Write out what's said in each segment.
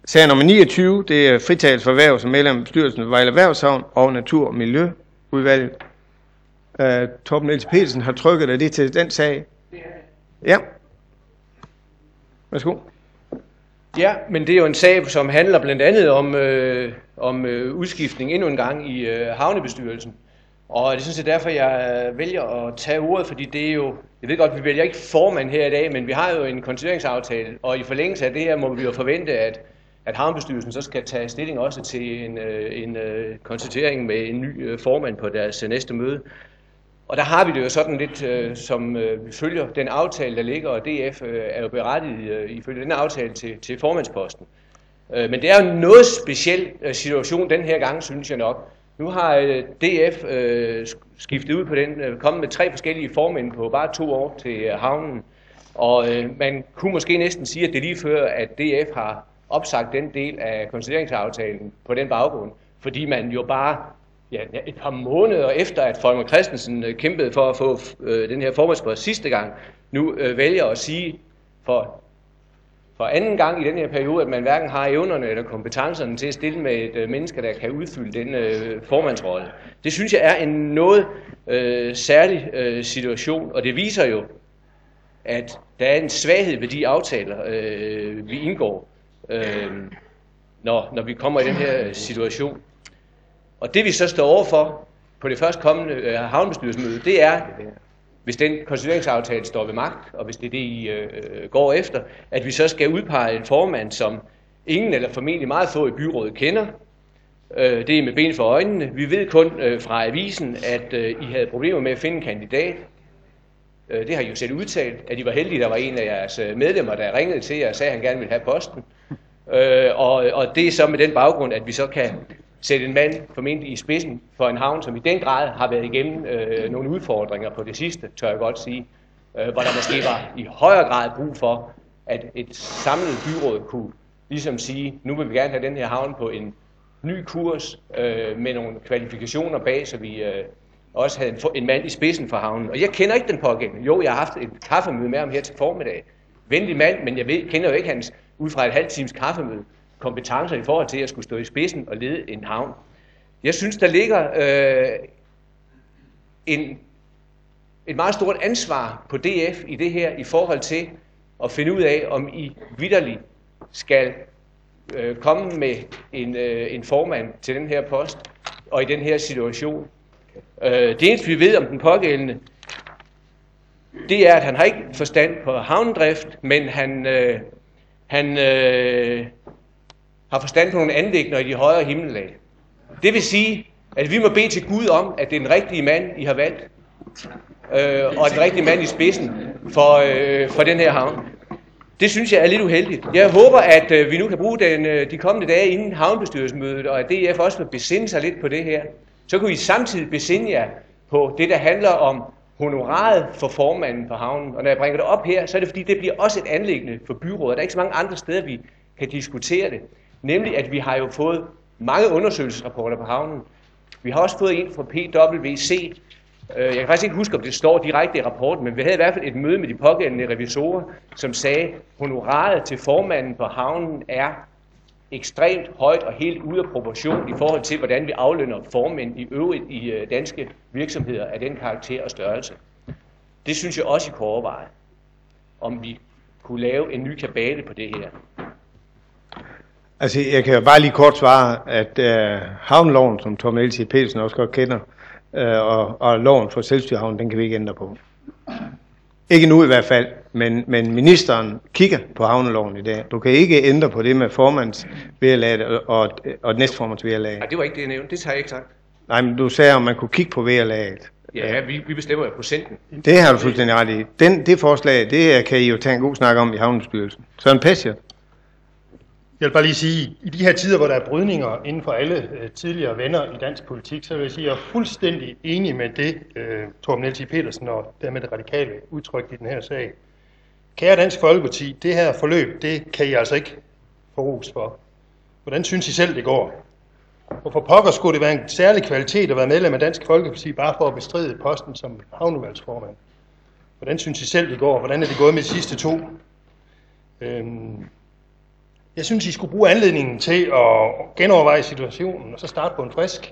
Sag nummer 29, det er fritagelse for hverv som medlem af bestyrelsen ved Vejle Erhvervshavn og Natur- og Miljøudvalget. Torben Niels Petersen har trykket af det til den sag. Ja. Værsgo. Ja, men det er jo en sag, som handler blandt andet om udskiftning endnu en gang i havnebestyrelsen. Og det er sådan set derfor, jeg vælger at tage ordet, fordi det er jo, jeg ved godt, vi vælger ikke formand her i dag, men vi har jo en konstitueringsaftale, og i forlængelse af det her må vi jo forvente, at havnebestyrelsen så skal tage stilling også til en konstituering med en ny formand på deres næste møde. Og der har vi det jo sådan lidt, som vi følger den aftale, der ligger, og DF er jo berettiget ifølge den aftale til formandsposten. Men det er jo en noget speciel situation den her gang, synes jeg nok. Nu har DF skiftet ud på den, kommet med 3 forskellige formænd på bare 2 år til havnen. Og man kunne måske næsten sige, at det lige før, at DF har opsagt den del af konstitueringsaftalen på den baggrund, fordi man jo bare et par måneder efter, at Folmer Christensen kæmpede for at få den her formandspost sidste gang, nu vælger at sige for anden gang i den her periode, at man hverken har evnerne eller kompetencerne til at stille med et menneske, der kan udfylde den formandsrolle. Det synes jeg er en noget særlig situation, og det viser jo, at der er en svaghed ved de aftaler, vi indgår, når vi kommer i den her situation. Og det vi så står overfor på det først kommende havnebestyrelsesmøde, det er, hvis den konstitueringsaftale står ved magt, og hvis det er det, I går efter, at vi så skal udpege en formand, som ingen eller formentlig meget få i byrådet kender. Det er med ben for øjnene. Vi ved kun fra avisen, at I havde problemer med at finde en kandidat. Det har I jo selv udtalt, at I var heldige, der var en af jeres medlemmer, der ringede til jer og sagde, at han gerne ville have posten. Og det er så med den baggrund, at vi så kan sætte en mand formentlig i spidsen for en havn, som i den grad har været igennem nogle udfordringer på det sidste, tør jeg godt sige, hvor der måske var i højere grad brug for, at et samlet byråd kunne ligesom sige, nu vil vi gerne have den her havn på en ny kurs med nogle kvalifikationer bag, så vi også havde en mand i spidsen for havnen. Og jeg kender ikke den pågældende. Jo, jeg har haft et kaffemøde med ham her til formiddag. Venlig mand, men jeg kender jo ikke hans, ud fra et halvt times kaffemøde, kompetencer i forhold til at skulle stå i spidsen og lede en havn. Jeg synes, der ligger et meget stort ansvar på DF i det her, i forhold til at finde ud af, om I vitterligt skal komme med en formand til den her post, og i den her situation. Det eneste, vi ved om den pågældende, det er, at han har ikke forstand på havnedrift, men han har forstand på nogle anliggender i de højere himmellag. Det vil sige, at vi må bede til Gud om, at det er den rigtige mand, I har valgt, og den rigtige mand i spidsen for den her havn. Det synes jeg er lidt uheldigt. Jeg håber, at vi nu kan bruge de kommende dage inden havnebestyrelsesmødet, og at DF også vil besinde sig lidt på det her. Så kunne I samtidig besinde jer på det, der handler om honoraret for formanden på havnen. Og når jeg bringer det op her, så er det fordi, det bliver også et anliggende for byrådet. Der er ikke så mange andre steder, vi kan diskutere det. Nemlig, at vi har jo fået mange undersøgelsesrapporter på havnen. Vi har også fået en fra PwC. Jeg kan faktisk ikke huske, om det står direkte i rapporten, men vi havde i hvert fald et møde med de pågældende revisorer, som sagde, at honoraret til formanden på havnen er ekstremt højt og helt ude af proportion i forhold til, hvordan vi aflønner formænd i øvrigt i danske virksomheder af den karakter og størrelse. Det synes jeg også, I kunne overveje, om vi kunne lave en ny kabale på det her. Altså, jeg kan jo bare lige kort svare, at havneloven, som Torben Niels Petersen også godt kender, og loven for selvstyrehavnen, den kan vi ikke ændre på. Ikke nu i hvert fald, men ministeren kigger på havneloven i dag. Du kan ikke ændre på det med formandsvederlaget og næstformandsvederlaget. Nej, det var ikke det, jeg nævnte. Det har jeg ikke sagt. Nej, men du sagde, om man kunne kigge på vederlaget. Ja, vi bestemmer jo procenten. Det har du fuldstændig ret i. Det forslag, det kan I jo tage en god snak om i havnebestyrelsen. Søren Pescher. Jeg vil bare lige sige, i de her tider, hvor der er brydninger inden for alle tidligere venner i dansk politik, så vil jeg sige, at jeg er fuldstændig enig med det, Torben Niels Petersen og dermed det radikale udtryk i den her sag. Kære Dansk Folkeparti, det her forløb, det kan I altså ikke få ros for. Hvordan synes I selv, det går? Hvorfor pokker skulle det være en særlig kvalitet at være medlem af Dansk Folkeparti, bare for at bestride posten som havnevalgsformand? Hvordan synes I selv, det går? Hvordan er det gået med de sidste 2? Jeg synes, I skulle bruge anledningen til at genoverveje situationen, og så starte på en frisk.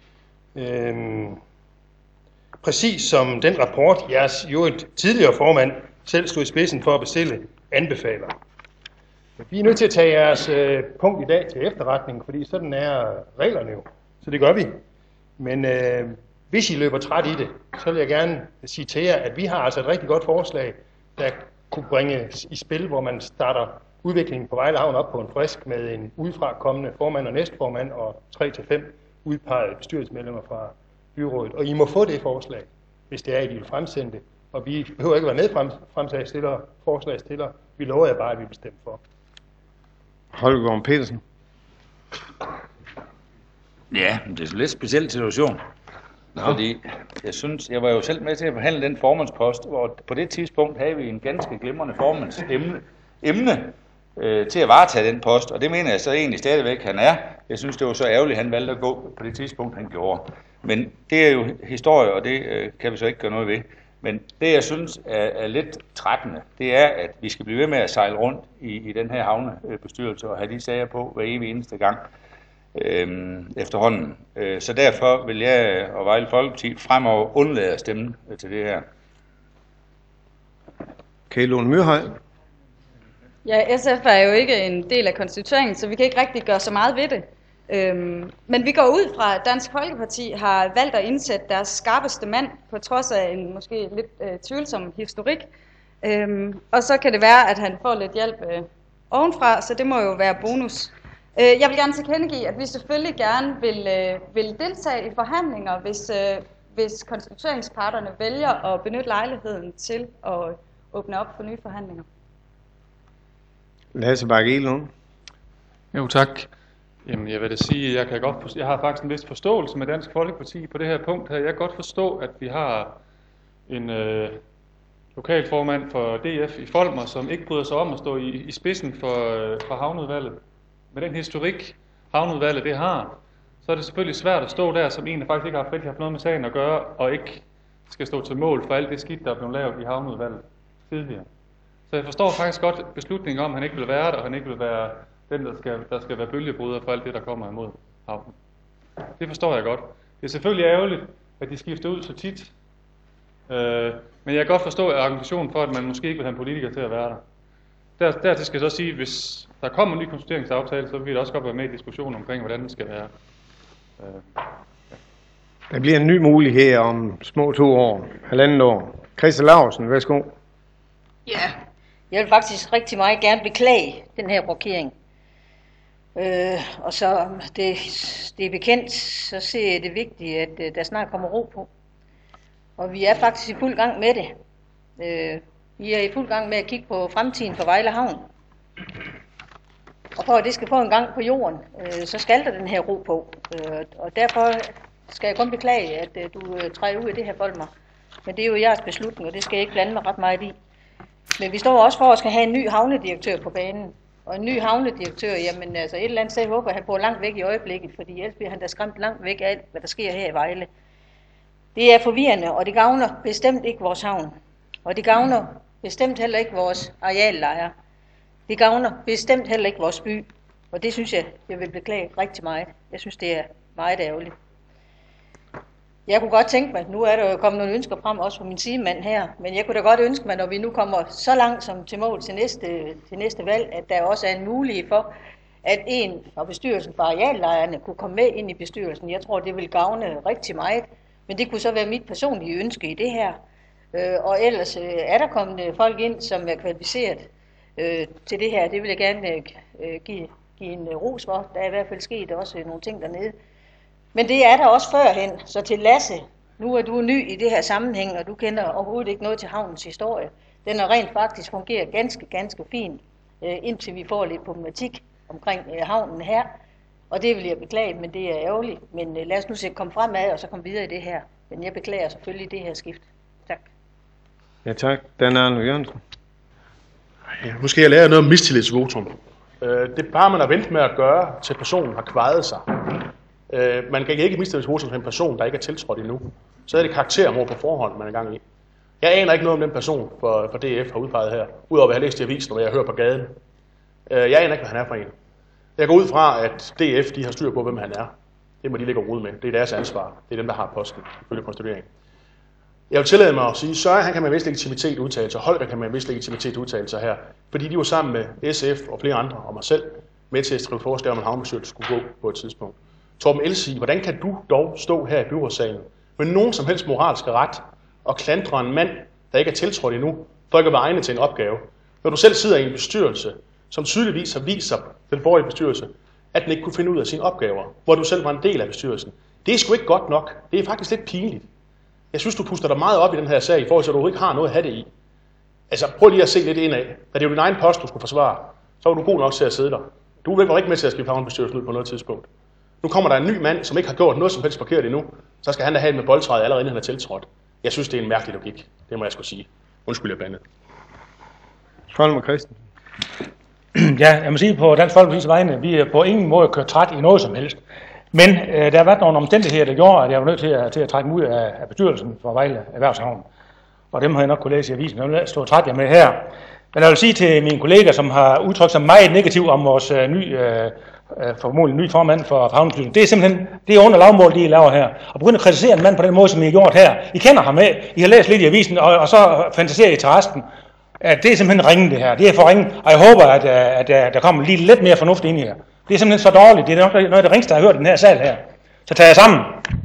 Præcis som den rapport, jeres jo et tidligere formand selv stod i spidsen for at bestille, anbefaler. Vi er nødt til at tage jeres punkt i dag til efterretning, fordi sådan er reglerne jo. Så det gør vi. Men hvis I løber træt i det, så vil jeg gerne sige til jer, at vi har altså et rigtig godt forslag, der kunne bringe i spil, hvor man starter udviklingen på Vejle Havn op på en frisk med en udefra kommende formand og næstformand og 3-5 udpegede bestyrelsesmedlemmer fra byrådet. Og I må få det forslag, hvis det er, at I vil fremsende det. Og vi behøver ikke være medfremsagsstillere, forslagsstillere. Vi lover jer bare, at vi vil stemme for. Holger Petersen. Ja, det er en lidt speciel situation. Fordi jeg var jo selv med til at forhandle den formandspost, hvor på det tidspunkt havde vi en ganske glimrende formandsemne til at varetage den post, og det mener jeg så egentlig stadigvæk, han er. Jeg synes, det var så ærgerligt, han valgte at gå på det tidspunkt, han gjorde. Men det er jo historie, og det kan vi så ikke gøre noget ved. Men det, jeg synes er lidt trættende, det er, at vi skal blive ved med at sejle rundt i den her havnebestyrelse og have de sager på hver evig eneste gang efterhånden. Så derfor vil jeg og Vejle Folkeparti fremover undlade at stemme til det her. Lone Myrhøj. Ja, SF er jo ikke en del af konstitueringen, så vi kan ikke rigtig gøre så meget ved det. Men vi går ud fra, at Dansk Folkeparti har valgt at indsætte deres skarpeste mand, på trods af en måske lidt tvivlsom historik. Og så kan det være, at han får lidt hjælp ovenfra, så det må jo være bonus. Jeg vil gerne tilkendegive, at vi selvfølgelig gerne vil deltage i forhandlinger, hvis konstitueringsparterne vælger at benytte lejligheden til at åbne op for nye forhandlinger. Lasse Bakke-Egelund. Jo, tak. Jamen, jeg vil da sige, jeg har faktisk en vis forståelse med Dansk Folkeparti på det her punkt her. Jeg kan godt forstå, at vi har en lokalformand for DF i Folmer, som ikke bryder sig om at stå i spidsen for havneudvalget. Med den historik, havneudvalget det har, så er det selvfølgelig svært at stå der, som en, der faktisk ikke har haft noget med sagen at gøre, og ikke skal stå til mål for alt det skidt, der er blevet lavet i havneudvalget tidligere. Så jeg forstår faktisk godt beslutningen om, at han ikke vil være der, og han ikke vil være den, der skal være bølgebryder for alt det, der kommer imod havnen. Det forstår jeg godt. Det er selvfølgelig ærgerligt, at de skifter ud så tit. Men jeg kan godt forstå argumentationen for, at man måske ikke vil have en politiker til at være der. Dertil skal jeg så sige, at hvis der kommer en ny konstitueringsaftale, så vil vi også godt være med i diskussionen omkring, hvordan den skal være. Der bliver en ny mulighed om små 2 år, 1,5 år. Christa Laursen, værsgo. Ja, jeg vil faktisk rigtig meget gerne beklage den her rokering. Og så det er bekendt, så ser jeg det vigtigt, at der snart kommer ro på. Og vi er faktisk i fuld gang med det. Vi er i fuld gang med at kigge på fremtiden for Vejle Havn. Og for at det skal få en gang på jorden, så skal der den her ro på. Og derfor skal jeg kun beklage, at du træder ud af det her Folmer. Men det er jo jeres beslutning, og det skal jeg ikke blande mig ret meget i. Men vi står også for at skal have en ny havnedirektør på banen. Og en ny havnedirektør, jamen altså et eller andet sted håber, at han bor langt væk i øjeblikket, fordi ellers bliver han da skræmt langt væk af alt, hvad der sker her i Vejle. Det er forvirrende, og det gavner bestemt ikke vores havn. Og det gavner bestemt heller ikke vores areallejre. Det gavner bestemt heller ikke vores by. Og det synes jeg vil beklage rigtig meget. Jeg synes, det er meget ærgerligt. Jeg kunne godt tænke mig, nu er der jo kommet nogle ønsker frem, også fra min sidemand her, men jeg kunne da godt ønske mig, når vi nu kommer så langt som til mål til næste valg, at der også er en mulighed for, at en fra bestyrelsen for areallejerne kunne komme med ind i bestyrelsen. Jeg tror, det vil gavne rigtig meget, men det kunne så være mit personlige ønske i det her. Og ellers er der kommet folk ind, som er kvalificeret til det her. Det vil jeg gerne give en ros for. Der er i hvert fald sket også nogle ting dernede. Men det er der også førhen, så til Lasse, nu er du ny i det her sammenhæng, og du kender overhovedet ikke noget til havnens historie. Den har rent faktisk fungeret ganske fint, indtil vi får lidt problematik omkring havnen her. Og det vil jeg beklage, men det er ærgerligt. Men lad os nu komme fremad, og så komme videre i det her. Men jeg beklager selvfølgelig det her skift. Tak. Ja, tak. Dan Arne Jørgensen. Ja, nu skal jeg lære noget om mistillidsvotum. Det bare man har ventet med at gøre, til personen har kvaret sig. Man kan ikke mistillidsvotum til en person, der ikke er tiltrådt endnu. Så er det karaktermord på forhånd, man er i gang i. Jeg aner ikke noget om den person, for DF har udpeget her, udover at jeg har læst i avisen, og jeg har hørt på gaden. Jeg aner ikke, hvad han er for en. Jeg går ud fra, at DF de har styr på, hvem han er. Det må de ligge og rode med. Det er deres ansvar. Det er dem, der har posten, ifølge konstitueringen. Jeg vil tillade mig at sige, Søren han kan med en vis legitimitet udtale sig, Holger kan med en vis legitimitet udtale sig her, fordi de var sammen med SF og flere andre og mig selv med til at skrive forslag om, at havnebestyrelsen skulle gå på et tidspunkt. Torben Elsie, hvordan kan du dog stå her i byrådssalen med nogen som helst moralsk ret og klandre en mand, der ikke er tiltrådt endnu, for ikke at være egnet til en opgave, når du selv sidder i en bestyrelse, som tydeligvis har vist sig, den forrige bestyrelse, at den ikke kunne finde ud af sine opgaver, hvor du selv var en del af bestyrelsen. Det er sgu ikke godt nok. Det er faktisk lidt pinligt. Jeg synes, du puster dig meget op i den her sag, i forhold til, at du ikke har noget at have det i. Altså, prøv lige at se lidt indad. Da det er jo din egen post, du skulle forsvare, så var du god nok til at sidde der. Du var ikke med til at skifte havnebestyrelsen ud på noget tidspunkt. Nu kommer der en ny mand, som ikke har gjort noget som helst forkert endnu. Så skal han da have det med boldtræet allerede, inden han er tiltrådt. Jeg synes, det er en mærkelig logik. Det må jeg skulle sige. Undskyld, jeg blandet. Folmer Christen. Ja, jeg må sige på Dansk Folkepartis vegne, vi er på ingen måde kørt træt i noget som helst. Men der har været nogle omstændigheder, der gjorde, at jeg var nødt til at trække mig ud af bestyrelsen for Vejle Erhvervshavn. Og dem har jeg nok kunne læse i avisen. Jeg vil stå træt jer med her. Men jeg vil sige til mine kolleger, som har udtrykt sig meget negativt om vores formodentlig ny formand for havnebestyrelsen. Det er simpelthen det er under lavmål, de laver her. Og begynde at kritisere en mand på den måde, som I har gjort her. I kender ham med. I har læst lidt i avisen, og så fantaserer I til resten. At det er simpelthen ringe det her. Det er for ringe. Og jeg håber, at der kommer lige lidt mere fornuft ind i her. Det er simpelthen så dårligt. Det er nok noget af det ringste, jeg har hørt i den her sal her. Så tager jeg sammen.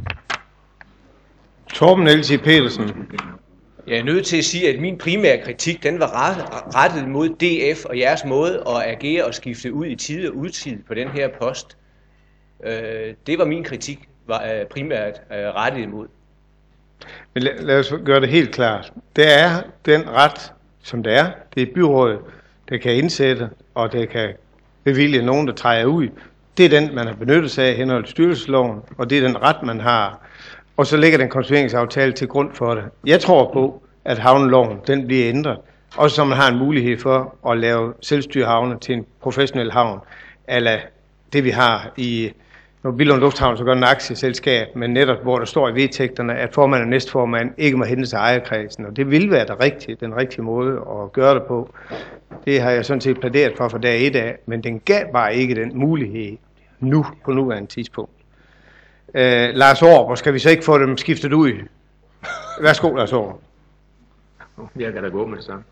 Torben Elsie Petersen. Jeg er nødt til at sige, at min primære kritik, den var rettet mod DF og jeres måde at agere og skifte ud i tid og udtid på den her post. Det var min kritik, var primært rettet imod. Men lad os gøre det helt klart. Det er den ret, som det er. Det er byrådet, der kan indsætte, og det kan bevilge nogen, der træder ud. Det er den, man har benyttet sig af henhold til styrelsesloven, og det er den ret, man har. Og så ligger den konstitueringsaftale til grund for det. Jeg tror på, at havneloven den bliver ændret, også så man har en mulighed for at lave selvstyrehavne til en professionel havn, eller det vi har i når Billund Lufthavn, så gør den aktieselskab, men netop hvor der står i vedtægterne, at formand og næstformand ikke må hente sig ejerkredsen, og det vil være den rigtige måde at gøre det på. Det har jeg sådan set plæderet for dag 1 af, men den gav bare ikke den mulighed nu på nuværende tidspunkt. Lars Aar, hvor skal vi så ikke få dem skiftet ud? Værsgo, Lars Aar. Jeg kan da gå med det samme.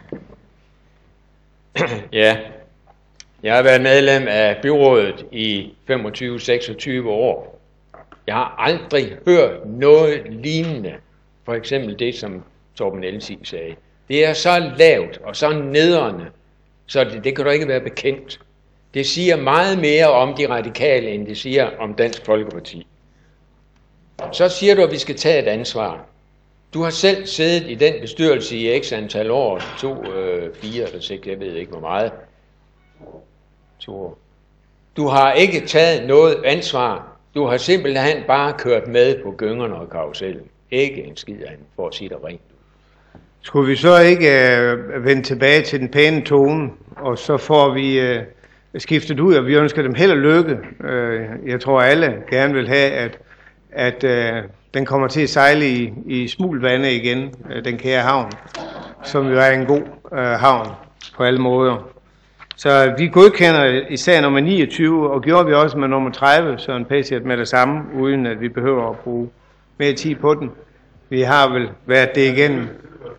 Ja, jeg har været medlem af byrådet i 25-26 år. Jeg har aldrig hørt noget lignende. For eksempel det, som Torben Elsie sagde. Det er så lavt og så nedrende, så det kan du ikke være bekendt. Det siger meget mere om de radikale, end det siger om Dansk Folkeparti. Så siger du, at vi skal tage et ansvar. Du har selv siddet i den bestyrelse i x antal år, 4 eller 6, jeg ved ikke hvor meget. 2 år. Du har ikke taget noget ansvar. Du har simpelthen bare kørt med på gyngerne og karusellen. Ikke en skid af for at sige det rent. Skulle vi så ikke vende tilbage til den pæne tone, og så får vi skiftet ud, og vi ønsker dem held og lykke. Jeg tror alle gerne vil have, at den kommer til at sejle i smulvande igen, den kære havn, som jo er en god havn på alle måder. Så vi godkender i sag nummer 29, og gjorde vi også med nummer 30, Søren Pæsjert med det samme, uden at vi behøver at bruge mere tid på den. Vi har vel været det igennem.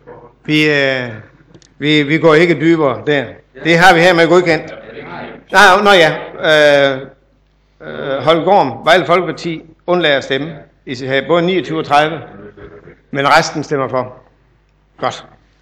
Vi går ikke dybere der. Det har vi her med godkendt. Holger Gorm, Vejle Folkeparti, undlader at stemme. I både 29 og 30, men resten stemmer for. Godt.